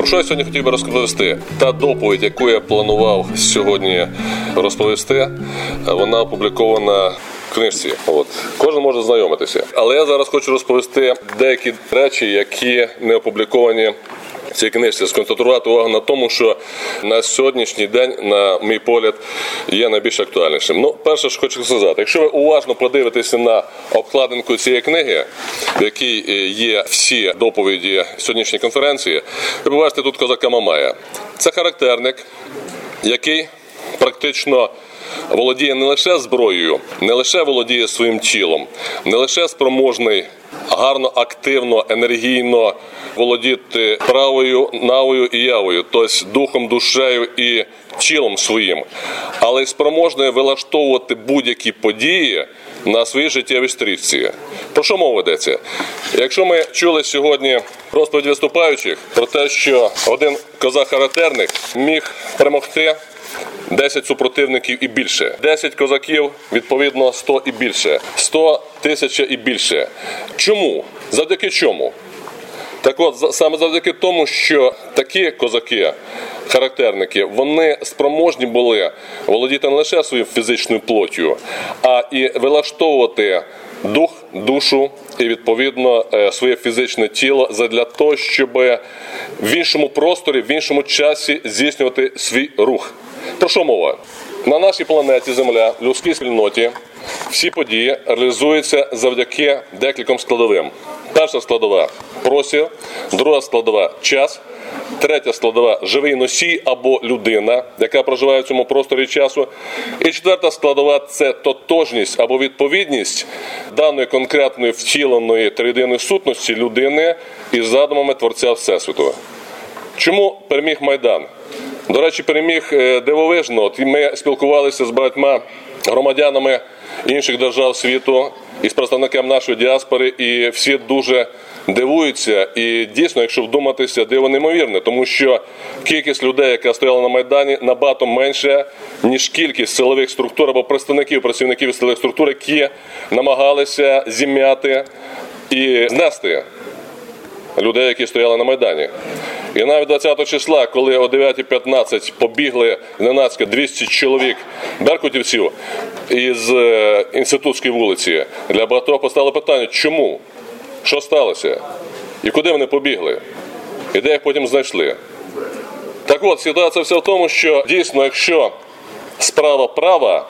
що я сьогодні хотів би розповісти? Та доповідь, яку я планував сьогодні розповісти, вона опублікована в книжці. Кожен може знайомитися. Але я зараз хочу розповісти деякі речі, які не опубліковані в цій книжці, сконцентрувати увагу на тому, що на сьогоднішній день, на мій погляд, є найбільш актуальнішим. Перше, що хочу сказати, якщо ви уважно подивитеся на обкладинку цієї книги, в якій є всі доповіді сьогоднішньої конференції, ви побачите тут козака Мамая. Це характерник, який практично володіє не лише зброєю, не лише володіє своїм тілом, не лише спроможний гарно, активно, енергійно володіти правою, навою і явою, тобто духом, душею і тілом своїм, але й спроможний вилаштовувати будь-які події на своїй життєвій стрічці. Про що мова йдеться? Якщо ми чули сьогодні розповідь виступаючих про те, що один козак-характерник міг перемогти 10 супротивників і більше. 10 козаків, відповідно, 100 і більше. 100, 1000 і більше. Чому? Завдяки чому? Так от, саме завдяки тому, що такі козаки, характерники, вони спроможні були володіти не лише своєю фізичною плоттю, а і вилаштовувати дух, душу і, відповідно, своє фізичне тіло задля того, щоб в іншому просторі, в іншому часі здійснювати свій рух. Про що мова? На нашій планеті Земля, людській спільноті, всі події реалізуються завдяки декільком складовим. Перша складова – простір, друга складова – час, третя складова – живий носій або людина, яка проживає в цьому просторі часу, і четверта складова – це тотожність або відповідність даної конкретної втіленої триєдиної сутності людини із задумами Творця Всесвіту. Чому переміг Майдан? До речі, переміг дивовижно. Ми спілкувалися з багатьма громадянами інших держав світу і з представниками нашої діаспори, і всі дуже дивуються. І дійсно, якщо вдуматися, диво неймовірне, тому що кількість людей, яка стояла на Майдані, набагато менша, ніж кількість силових структур або працівників силових структур, які намагалися зім'яти і знести людей, які стояли на Майдані. І навіть 20 числа, коли о 9:15 побігли зненацька 200 чоловік беркутівців із Інститутської вулиці, для багатьох постало питання, чому? Що сталося? І куди вони побігли? І де їх потім знайшли? Так от, ситуація вся в тому, що дійсно, якщо справа права,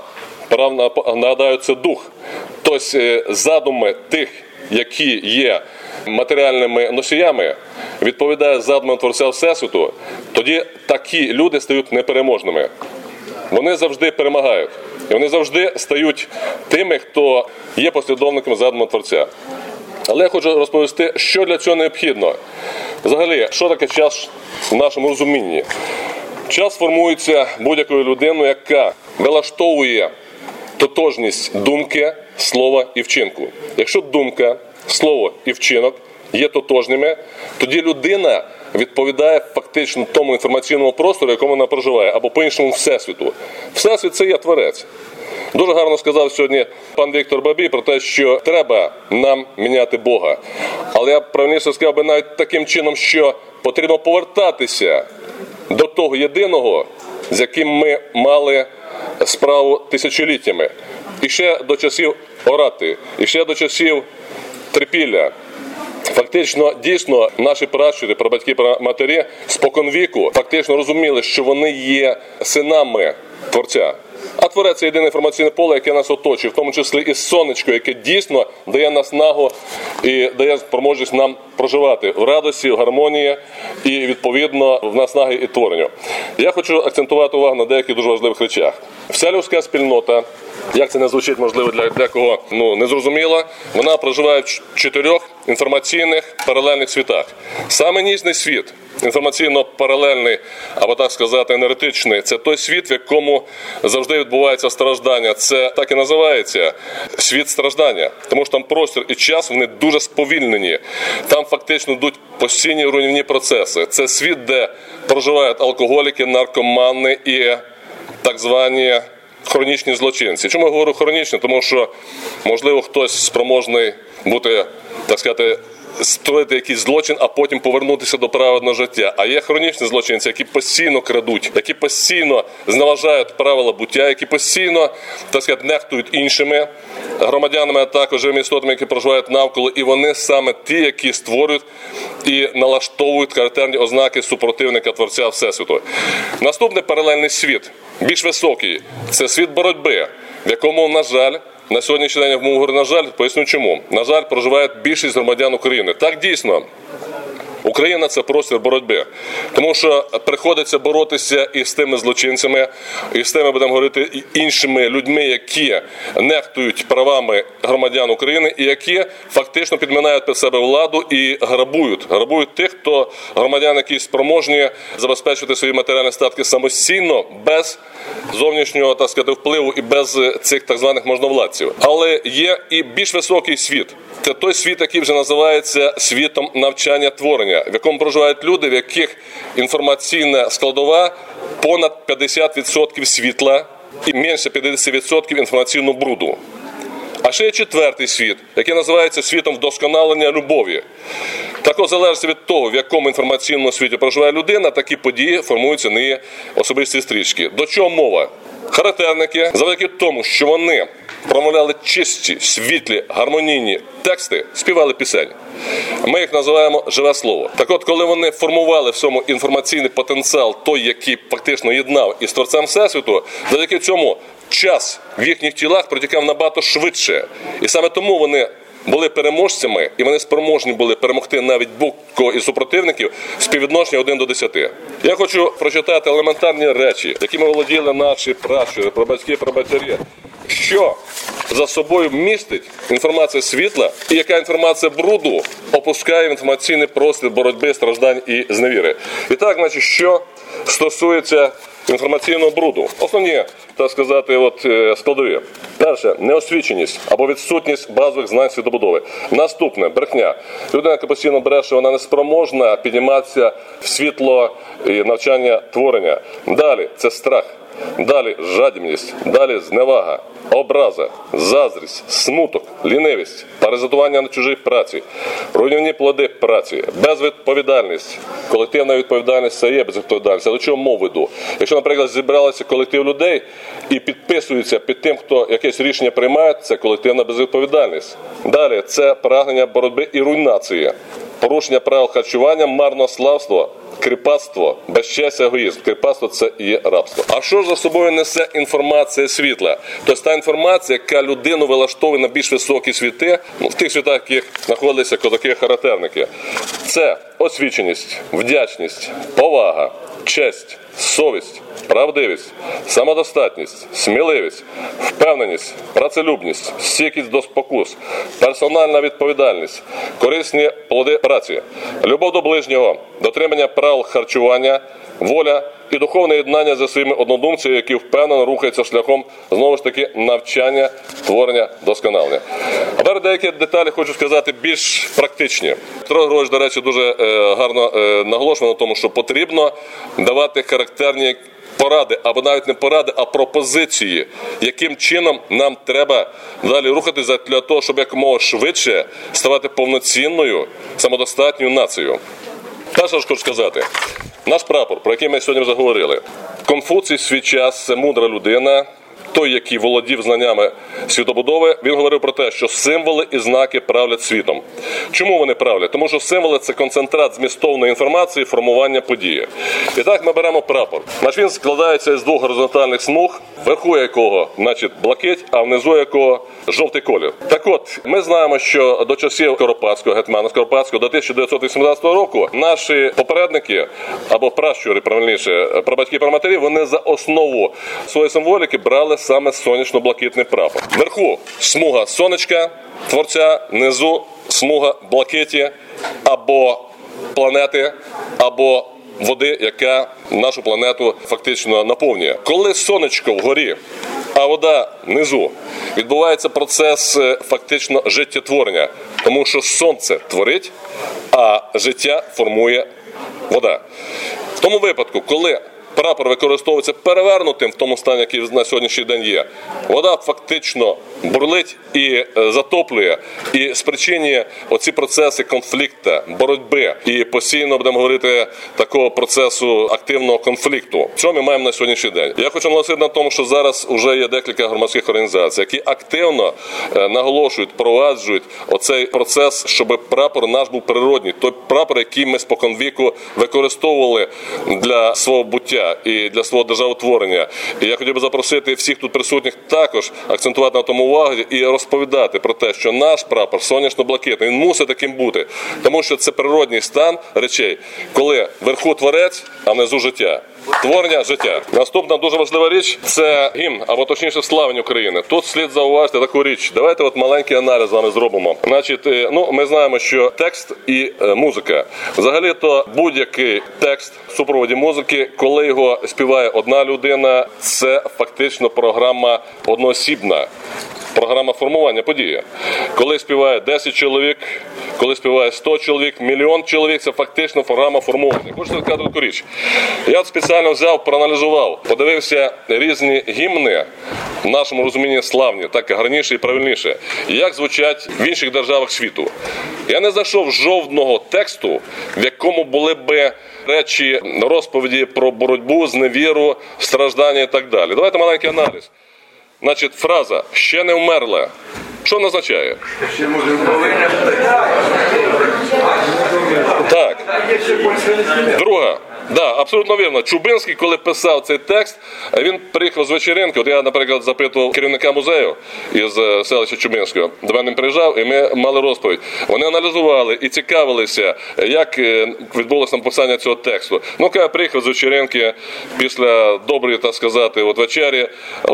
нагадаю, це дух, тобто задуми тих, які є матеріальними носіями, відповідає задумам Творця Всесвіту, тоді такі люди стають непереможними. Вони завжди перемагають. І вони завжди стають тими, хто є послідовниками задуму Творця. Але я хочу розповісти, що для цього необхідно. Взагалі, що таке час в нашому розумінні? Час формується будь-якою людиною, яка вилаштовує тотожність думки, слова і вчинку. Якщо думка, слово і вчинок є тотожними, тоді людина відповідає фактично тому інформаційному простору, в якому вона проживає, або по-іншому Всесвіту. Всесвіт – це є Творець. Дуже гарно сказав сьогодні пан Віктор Бабій про те, що треба нам міняти Бога. Але я правильніше сказав би навіть таким чином, що потрібно повертатися до того єдиного, з яким ми мали справу тисячоліттями. І ще до часів Орати, і ще до часів Трипілля. Фактично, дійсно, наші пращури, прабатьки, праматері споконвіку фактично розуміли, що вони є синами Творця. А Творець – це єдине інформаційне поле, яке нас оточує, в тому числі і сонечко, яке дійсно дає наснагу і дає спроможність нам проживати в радості, в гармонії і, відповідно, в наснаги і творенню. Я хочу акцентувати увагу на деяких дуже важливих речах. Вся людська спільнота, як це не звучить, можливо, для декого незрозуміло, вона проживає в 4 інформаційних паралельних світах. Саме нижній світ, інформаційно-паралельний, або так сказати, енергетичний, це той світ, в якому завжди відбувається страждання. Це так і називається світ страждання, тому що там простір і час, вони дуже сповільнені. Там фактично йдуть постійні руйнівні процеси. Це світ, де проживають алкоголіки, наркомани і так звані хронічні злочинці. Чому я говорю хронічні? Тому що, можливо, хтось спроможний бути, так сказати, створити якийсь злочин, а потім повернутися до праведного життя. А є хронічні злочинці, які постійно крадуть, які постійно зневажають правила буття, які постійно, так сказати, нехтують іншими громадянами, а також живими істотами, які проживають навколо. І вони саме ті, які створюють і налаштовують характерні ознаки супротивника Творця Всесвіту. Наступний паралельний світ, більш високий, це світ боротьби, в якому, на жаль, на сьогоднішній день, як ми говоримо, на жаль, поясню чому. На жаль, проживає більшість громадян України. Так, дійсно, Україна – це простір боротьби. Тому що приходиться боротися і з тими злочинцями, і з тими, будемо говорити, іншими людьми, які нехтують правами громадян України і які фактично підминають під себе владу і грабують. Грабують тих, хто громадян, які спроможні забезпечувати свої матеріальні статки самостійно, без зовнішнього, так сказати, впливу і без цих так званих можновладців. Але є і більш високий світ. Це той світ, який вже називається світом навчання творення, в якому проживають люди, в яких інформаційна складова понад 50% світла і менше 50% інформаційного бруду. А ще є четвертий світ, який називається світом вдосконалення любові. Так от, залежить від того, в якому інформаційному світі проживає людина, такі події формуються на її особисті стрічки. До чого мова? Характерники, завдяки тому, що вони промовляли чисті, світлі, гармонійні тексти, співали пісень. Ми їх називаємо «живе слово». Так от, коли вони формували в цьому інформаційний потенціал, той, який фактично єднав із Творцем Всесвіту, завдяки цьому час в їхніх тілах протікав набагато швидше. І саме тому вони були переможцями, і вони спроможні були перемогти навіть будь-кого із супротивників співвідношення 1 до 10. Я хочу прочитати елементарні речі, якими володіли наші пращури, прабатьки, прабатярі. Що за собою містить інформація світла і яка інформація бруду опускає в інформаційний простір боротьби, страждань і зневіри. І так, значить, що стосується інформаційного бруду. Основні, так сказати, складові. Перше – неосвіченість або відсутність базових знань світобудови. Наступне – брехня. Людина, яка постійно бреше, вона не спроможна підніматися в світло і навчання творення. Далі – це страх. Далі – жадібність. Далі – зневага, образа, заздрість, смуток, лінивість, паразитування на чужій праці, руйнівні плоди праці, безвідповідальність. Колективна відповідальність – це є безвідповідальність. Але чого мову веду? Якщо, наприклад, зібралися колектив людей і підписуються під тим, хто якесь рішення приймає, це колективна безвідповідальність. Далі – це прагнення боротьби і руйнації, порушення правил харчування, марнославство, кріпацтво, безчестя, егоїзм. Кріпацтво – це і є рабство. А що ж за собою несе інформація світла? Тобто та інформація, яка людину вилаштовує на більш високі світи, в тих світах, в яких знаходилися козаки-характерники. Це освіченість, вдячність, повага, честь, совість, правдивість, самодостатність, сміливість, впевненість, працелюбність, стійкість до спокус, персональна відповідальність, корисні плоди праці, любов до ближнього, дотримання правил харчування, воля і духовне єднання зі своїми однодумцями, які впевнено рухаються шляхом, знову ж таки, навчання, творення, досконалення. А тепер деякі деталі хочу сказати більш практичні. Петро Григорович, до речі, дуже гарно наголошував на тому, що потрібно давати характерні поради, або навіть не поради, а пропозиції, яким чином нам треба далі рухатися для того, щоб якомога швидше ставати повноцінною, самодостатньою нацією. Перше, що хочу сказати, наш прапор, про який ми сьогодні вже говорили. Конфуцій в свій час – це мудра людина, той, який володів знаннями світобудови, він говорив про те, що символи і знаки правлять світом. Чому вони правлять? Тому що символи – це концентрат змістовної інформації, формування події. І так ми беремо прапор. Він складається із двох горизонтальних смуг, вверху якого, блакить, а внизу якого жовтий колір. Так от, ми знаємо, що до часів Скоропадського, гетьмана Скоропадського, до 1918 року наші попередники, або пращури, правильніше, прабатьки, праматері, вони за основу своєї символіки брали саме сонячно-блакитний прапор. Вверху смуга сонечка, творця, внизу смуга блакиті або планети, або води, яка нашу планету фактично наповнює. Коли сонечко вгорі, а вода внизу, відбувається процес фактично життєтворення, тому що сонце творить, а життя формує вода. В тому випадку, коли прапор використовується перевернутим в тому стані, який на сьогоднішній день є, вода фактично бурлить і затоплює, і спричинює оці процеси конфлікту, боротьби. І постійно, будемо говорити, такого процесу активного конфлікту. Що ми маємо на сьогоднішній день? Я хочу наголосити на тому, що зараз вже є декілька громадських організацій, які активно наголошують, проваджують оцей процес, щоб прапор наш був природній. Той прапор, який ми споконвіку використовували для свого буття і для свого державотворення. І я хотів би запросити всіх тут присутніх також акцентувати на тому увагу і розповідати про те, що наш прапор сонячно-блакитний, він мусить таким бути. Тому що це природній стан речей, коли вверху творець, а внизу життя. Творення життя. Наступна дуже важлива річ – це гімн, або точніше славень України. Тут слід зауважити таку річ. Давайте от маленький аналіз з вами зробимо. Значить, ми знаємо, що текст і музика. Взагалі-то будь-який текст в супроводі музики, коли його співає одна людина, це фактично програма одноосібна. Програма формування події. Коли співає 10 чоловік, коли співає 100 чоловік, 1 мільйон чоловік, це фактично програма формування. Хочу сказати таку річ. Я спеціально взяв, проаналізував, подивився різні гімни, в нашому розумінні славні, так гарніше і правильніше, як звучать в інших державах світу. Я не знайшов жодного тексту, в якому були би речі, розповіді про боротьбу, зневіру, страждання і так далі. Давайте маленький аналіз. Значить, фраза «ще не вмерла». Що вона означає? Так. Друга. Да, абсолютно вірно. Чубинський, коли писав цей текст, він приїхав з вечіринки. От я, наприклад, запитував керівника музею із селища Чубинського. До мене приїжджав, і ми мали розповідь. Вони аналізували і цікавилися, як відбулося написання цього тексту. Ну, коли я приїхав з вечіринки після доброї, так сказати, вечері,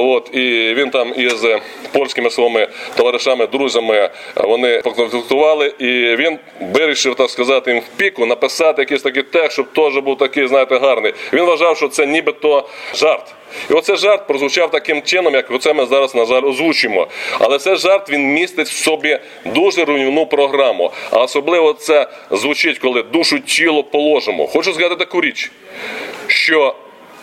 і він там із польськими своїми товаришами, друзями, вони поконфліктували, і він вирішив, так сказати, їм в піку написати якийсь такий текст, щоб теж був такий, знаєте, гарний. Він вважав, що це нібито жарт. І оцей жарт прозвучав таким чином, як оце ми зараз, на жаль, озвучимо. Але цей жарт, він містить в собі дуже руйнівну програму. А особливо це звучить, коли душу тіло положимо. Хочу сказати таку річ, що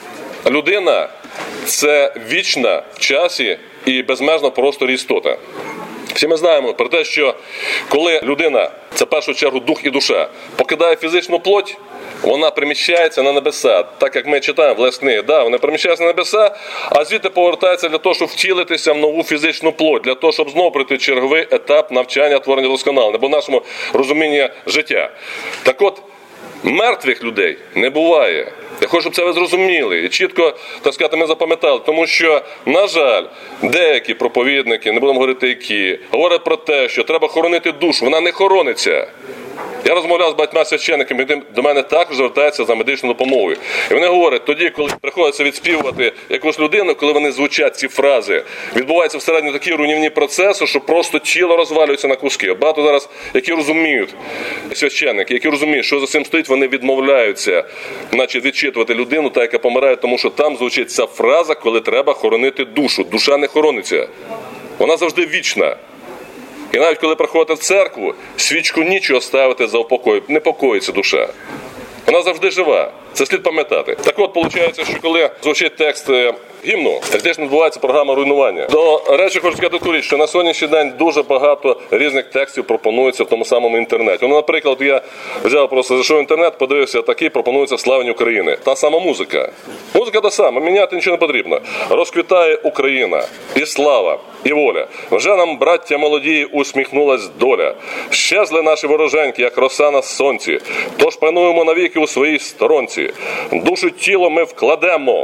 людина – це вічна в часі і безмежна в просторі істота. Всі ми знаємо про те, що коли людина, це в першу чергу дух і душа, покидає фізичну плоть, вона переміщається на небеса. Так як ми читаємо в Лес-книги, вона переміщається на небеса, а звідти повертається для того, щоб втілитися в нову фізичну плоть, для того, щоб знову пройти черговий етап навчання, творення досконалення, бо в нашому розумінні життя. Так от, мертвих людей не буває. Я хочу, щоб це ви зрозуміли і чітко, так сказати, ми запам'ятали. Тому що, на жаль, деякі проповідники, не будемо говорити які, говорять про те, що треба хоронити душу. Вона не хорониться. Я розмовляв з багатьма священниками, які до мене також звертаються за медичною допомогою. І вони говорять, тоді, коли приходиться відспівувати якусь людину, коли вони звучать ці фрази, відбуваються всередині такі руйнівні процеси, що просто тіло розвалюється на куски. Багато зараз, які розуміють, священники, які розуміють, що за цим стоїть, вони відмовляються, значить, відчитувати людину, та яка помирає, тому що там звучить ця фраза, коли треба хоронити душу. Душа не хорониться. Вона завжди вічна. І навіть коли приходите в церкву, свічку нічого ставити за упокой, не покоїться душа. Вона завжди жива. Це слід пам'ятати. Так от, виходить, що коли звучить текст гімну, фактично відбувається програма руйнування. До речі, хочу сказати таку річ, що на сьогоднішній день дуже багато різних текстів пропонується в тому самому інтернеті. Ну, наприклад, я взяв просто, зайшов в інтернет, подивився, такі пропонуються славень України. Та сама музика. Музика та сама, міняти нічого не потрібно. Розквітає Україна, і слава, і воля. Вже нам, браття молоді, усміхнулась доля. Щезли наші вороженьки, як роса на сонці. Тож пануємо навіки у своїй сторонці. Душу тіло ми вкладемо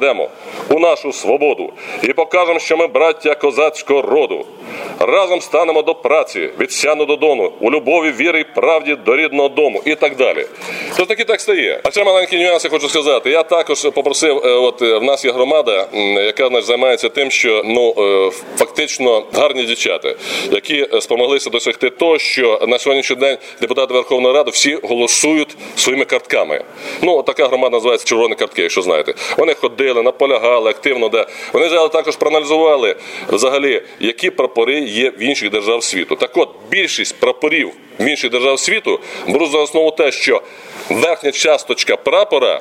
у нашу свободу і покажемо, що ми браття козацького роду. Разом станемо до праці, від сяну до дону, у любові, вірі й правді до рідного дому і так далі. Тож такі тексти є. А ще маленькі нюанси хочу сказати. Я також попросив, в нас є громада, яка займається тим, що фактично гарні дівчата, які спромоглися досягти того, що на сьогоднішній день депутати Верховної Ради всі голосують своїми картками. Така громада називається «Червоні картки», якщо знаєте. Вони ходили, наполягали активно, Вони взяли також проаналізували взагалі, які прапори є в інших держав світу. Так от, більшість прапорів в інших держав світу беруть за основу те, що верхня часточка прапора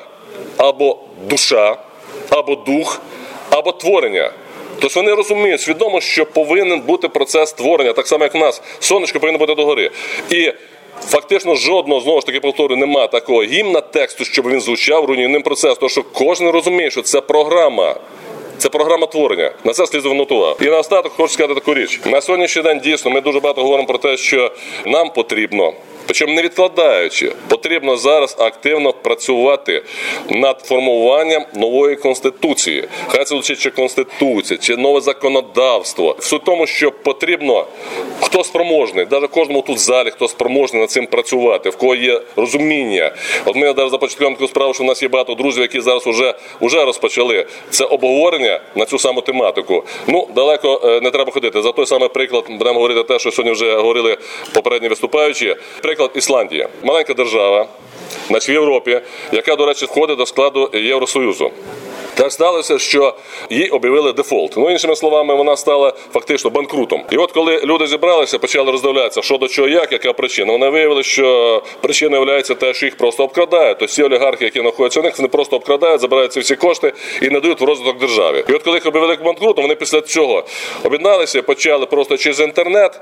або душа, або дух, або творення. Тобто вони розуміють свідомо, що повинен бути процес творення, так само як в нас. Сонечко повинно бути догори. І фактично жодного, знову ж таки повторюю, немає такого гімна тексту, щоб він звучав руйнівним процесом. Тому що кожен розуміє, що це програма. Це програма творення. На це слід звернути увагу. І наостанок хочу сказати таку річ. На сьогоднішній день дійсно ми дуже багато говоримо про те, що нам потрібно, причому не відкладаючи, потрібно зараз активно працювати над формуванням нової Конституції. Хай це звучить чи Конституція, чи нове законодавство. Суть в тому, що потрібно, хто спроможний, навіть кожному тут в залі, хто спроможний над цим працювати, в кого є розуміння. От ми навіть започаткуємо таку справу, що в нас є багато друзів, які зараз вже розпочали це обговорення на цю саму тематику. Далеко не треба ходити. За той самий приклад будемо говорити те, що сьогодні вже говорили попередні виступаючі. Приклад Ісландія. Маленька держава, в Європі, яка, до речі, входить до складу Євросоюзу. Так сталося, що їй об'явили дефолт. Іншими словами, вона стала фактично банкрутом. І от коли люди зібралися, почали роздивлятися, що до чого, яка причина. Вони виявили, що причиною є те, що їх просто обкрадають. Тобто всі олігархи, які знаходяться у них, вони просто обкрадають, забирають ці всі кошти і не дають в розвиток державі. І от коли їх об'явили банкрутом, вони після цього об'єдналися і почали просто через інтернет,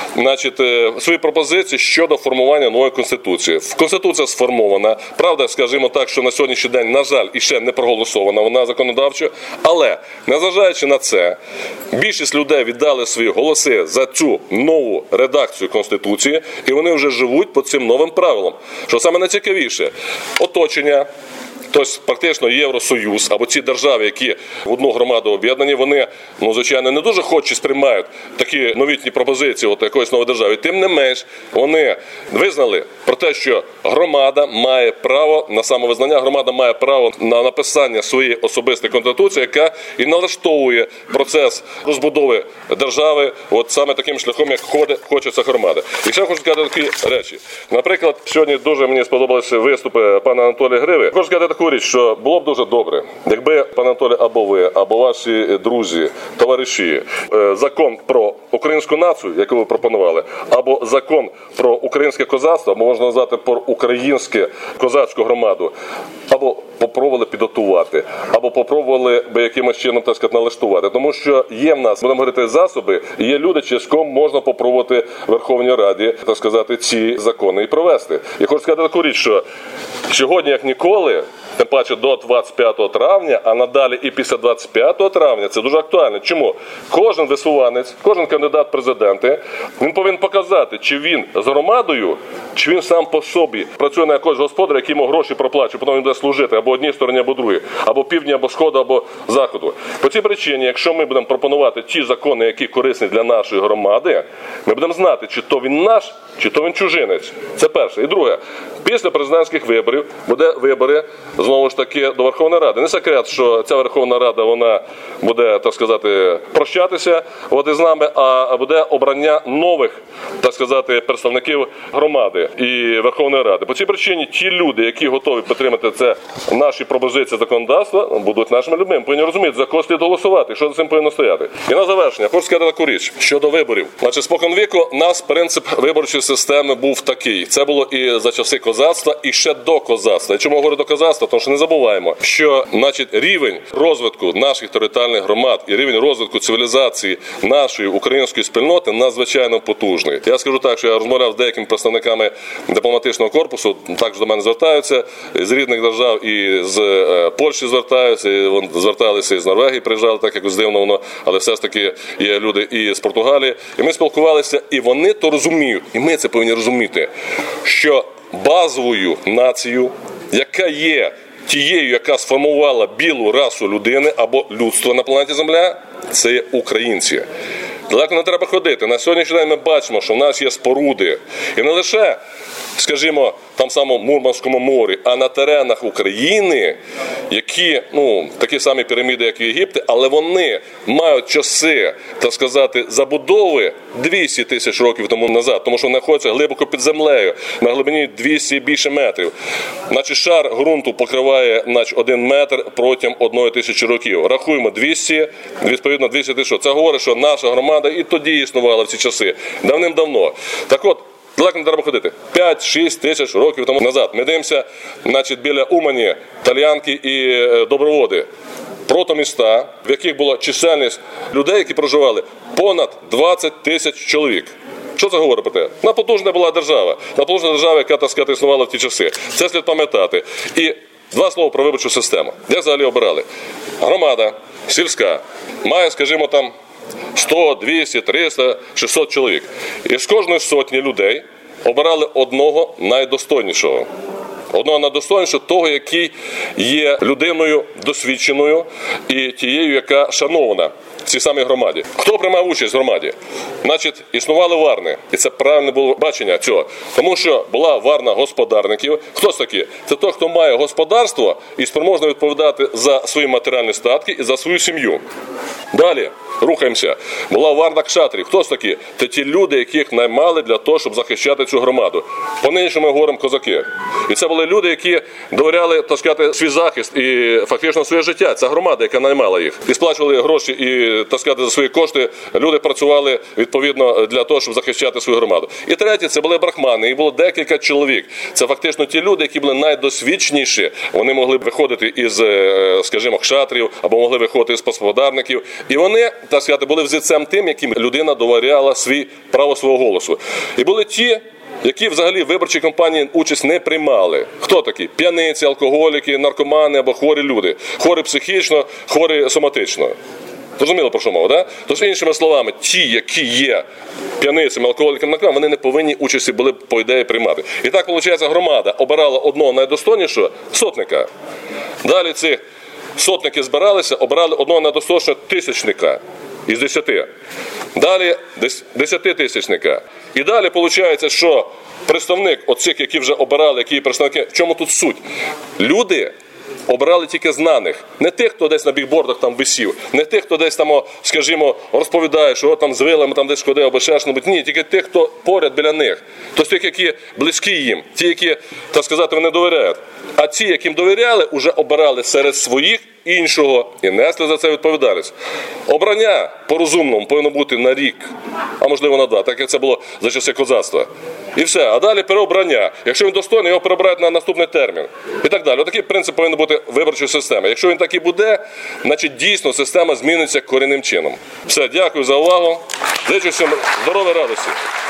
свої пропозиції щодо формування нової Конституції. Конституція сформована. Правда, скажімо так, що на сьогоднішній день, на жаль, іще не проголосована. Вона законодавчо, але незважаючи на це, більшість людей віддали свої голоси за цю нову редакцію Конституції, і вони вже живуть по цим новим правилам. Що саме найцікавіше, оточення, тобто практично Євросоюз, або ці держави, які в одну громаду об'єднані, вони, звичайно, не дуже хочуть сприймають такі новітні пропозиції якоїсь нової держави. Тим не менш, вони визнали про те, що громада має право на самовизнання, громада має право на написання своєї особистої конституції, яка і налаштовує процес розбудови держави саме таким шляхом, як хочеться громада. І ще хочу сказати такі речі. Наприклад, сьогодні дуже мені сподобалися виступи пана Анатолія Гриви. Хочу сказати таку річ, що було б дуже добре, якби, пан Анатолій, або ви, або ваші друзі, товариші, закон про українську націю, який ви пропонували, або закон про українське козацтво, або можна назвати про українську козацьку громаду, або попробували підготувати, або попробували би якимось чином, так сказати, налаштувати. Тому що є в нас, будемо говорити, засоби, і є люди, через кого можна попробувати в Верховній Раді, так сказати, ці закони і провести. Я хочу сказати таку річ, що сьогодні, як ніколи, тим паче до 25 травня, а надалі і після 25 травня, це дуже актуально. Чому? Кожен висуванець, кожен кандидат в президенти, він повинен показати, чи він з громадою, чи він сам по собі працює на якогось господаря, який йому гроші проплачує, потім він буде служити або одній стороні, або другій, або півдня, або сходу, або заходу. По цій причині, якщо ми будемо пропонувати ті закони, які корисні для нашої громади, ми будемо знати, чи то він наш, чи то він чужинець. Це перше. І друге, після президентських виборів буде вибори, знову ж таки, до Верховної Ради. Не секрет, що ця Верховна Рада, вона буде, так сказати, прощатися із нами, а буде обрання нових, так сказати, представників громади і Верховної Ради. По цій причині ті люди, які готові підтримати це, наші пропозиції законодавства, будуть нашими людьми. Ми повинні розуміти, за кого слід голосувати, що за цим повинно стояти. І на завершення, хочу сказати таку річ щодо виборів. Споконвіку нас принцип виборчої системи був такий. Це було і за часи козацтва, і ще до козацтва. І чому говорю до козацтва? Тому що не забуваємо, що, рівень розвитку наших територіальних громад і рівень розвитку цивілізації нашої української спільноти надзвичайно потужний. Я скажу так, що я розмовляв з деякими представниками дипломатичного корпусу, також до мене звертаються з рідних держав, і з Польщі звертаються, і зверталися і з Норвегії, приїжджали, так якось дивно воно, але все ж таки є люди і з Португалії. І ми спілкувалися, і вони то розуміють, і ми це повинні розуміти, що базовою нацією, яка є тією, яка сформувала білу расу людини або людство на планеті Земля, це є українці. Далеко не треба ходити. На сьогоднішній день ми бачимо, що в нас є споруди. І не лише, скажімо, там самому Мурманському морі, а на теренах України, які, такі самі піраміди, як в Єгипті, але вони мають часи, так сказати, забудови 200 тисяч років тому назад, тому що знаходяться глибоко під землею, на глибині 200 і більше метрів. Шар ґрунту покриває 1 метр протягом 1000 років. Рахуємо 200, відповідно 200 тисяч. Це говорить, що наша громада і тоді існувала в ці часи, давним-давно. Так от, Далеко не треба ходити. 5-6 тисяч років тому назад. Ми дивимося, значить, біля Умані, Тальянки і Доброводи. Протоміста, в яких була чисельність людей, які проживали, понад 20 тисяч чоловік. Що це говорить про те? Напотужна була держава. Напотужна держава, яка, так сказати, існувала в ті часи. Це слід пам'ятати. І два слова про виборчу систему. Як взагалі обирали? Громада, сільська, має, скажімо, там 100, 200, 300, 600 чоловік. І з кожної сотні людей обирали одного найдостойнішого. Одного найдостойнішого, того, який є людиною досвідченою і тією, яка шанована в цій самій громаді. Хто приймав участь в громаді? Значить, існували варни. І це правильне було бачення цього. Тому що була варна господарників. Хто ж такі? Це той, хто має господарство і спроможний відповідати за свої матеріальні статки і за свою сім'ю. Далі, рухаємося. Була варна кшатрів. Хто ж такі? Це ті люди, яких наймали для того, щоб захищати цю громаду. По-нинішньому ми говоримо козаки. І це були люди, які довіряли, так сказати, свій захист і фактично своє життя. Це громада, яка наймала їх. І сплачували гроші і, так сказати, за свої кошти люди працювали відповідно для того, щоб захищати свою громаду. І третє, це були брахмани. Їх було декілька чоловік. Це фактично ті люди, які були найдосвідченіші. Вони могли виходити із, скажімо, кшатрів або могли виходити із господарників. І вони, так сказати, були взірцем тим, яким людина довіряла право свого голосу. І були ті, які взагалі в виборчій кампанії участь не приймали. Хто такі? П'яниці, алкоголіки, наркомани або хворі люди. Хворі психічно, хворі соматично. Зрозуміло, про що мова, да? Тож, іншими словами, ті, які є п'яницями, алкоголіками, наркоманами, вони не повинні участі були, по ідеї, приймати. І так, виходить, громада обирала одного найдостойнішого сотника. Далі ці сотники збиралися, обирали одного найдостойнішого тисячника із 10. Далі 10-тисячника. І далі виходить, що представник оцих, які вже обирали, які представники, в чому тут суть? Люди обирали тільки знаних. Не тих, хто десь на бігбордах там висів, не тих, хто десь там, скажімо, розповідає, що там з вилами там десь ходив, або ще що-небудь. Ні, тільки тих, хто поряд біля них. Тобто тих, які близькі їм, ті, які, так сказати, вони довіряють. А ті, яким довіряли, вже обирали серед своїх іншого і несли за це відповідальність. Обрання по-розумному повинно бути на рік, а можливо на 2, так як це було за часи козацтва. І все. А далі переобрання. Якщо він достойний, його перебирають на наступний термін. І так далі. Отакий принцип повинен бути виборчої системи. Якщо він так і буде, значить дійсно система зміниться корінним чином. Все, дякую за увагу. Зичу всім здоров'я, радості.